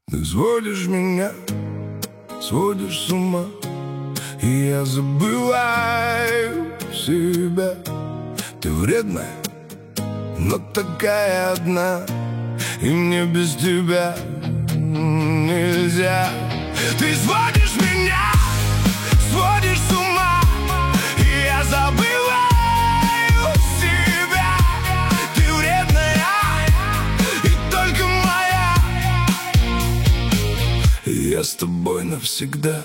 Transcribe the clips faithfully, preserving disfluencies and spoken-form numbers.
Ты сводишь меня, сводишь с ума, и я забываю себя. Ты вредная, но такая одна, и мне без тебя нельзя. Ты сводишь меня, сводишь с ума, и я забываю себя. Ты вредная, и только моя, и я с тобой навсегда.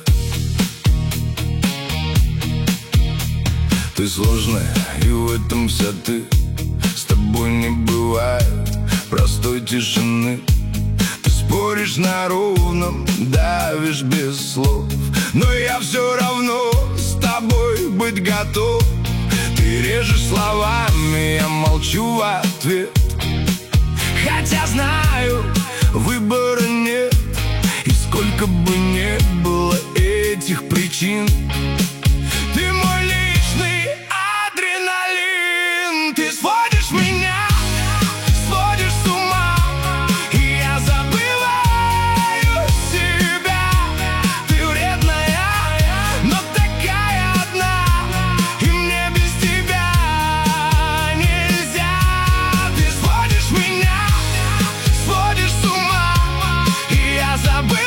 Ты сложная, и в этом вся ты. С тобой не бывает простой тишины. Ты споришь на ровном, давишь без слов, но я все равно с тобой быть готов. Ты режешь словами, я молчу в ответ, хотя знаю, выбора нет. И сколько бы не было этих причин, ты мой личный адреналин. Ты сводишь меня, сводишь с ума, и я забываю себя. Ты вредная, но такая одна, и мне без тебя нельзя. Ты сводишь меня, сводишь с ума, и я забываю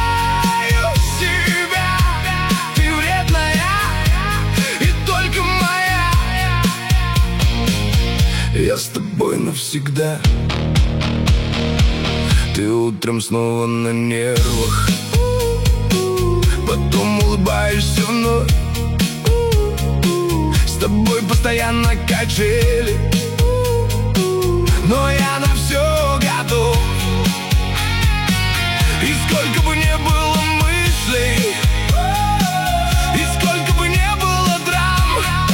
себя. Ты вредная, и только моя, я с тобой навсегда. Ты утром снова на нервах, потом улыбаешься вновь. С тобой постоянно качели, но я на все готов. И сколько бы не было мыслей, и сколько бы не было драм,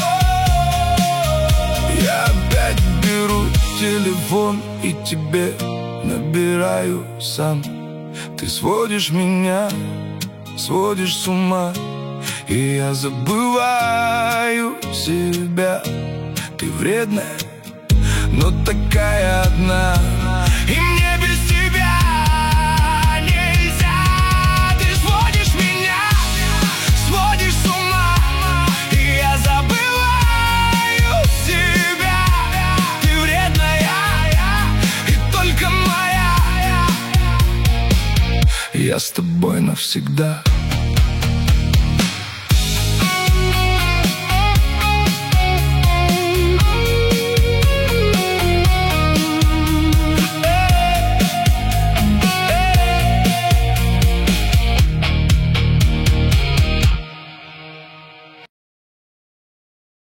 я опять беру телефон и тебе набираю сам. Ты сводишь меня, сводишь с ума, и я забываю себя. Ты вредная, но такая одна, и мне без тебя нельзя. Ты сводишь меня, сводишь с ума, и я забываю себя. Ты вредная, и только моя, я с тобой навсегда.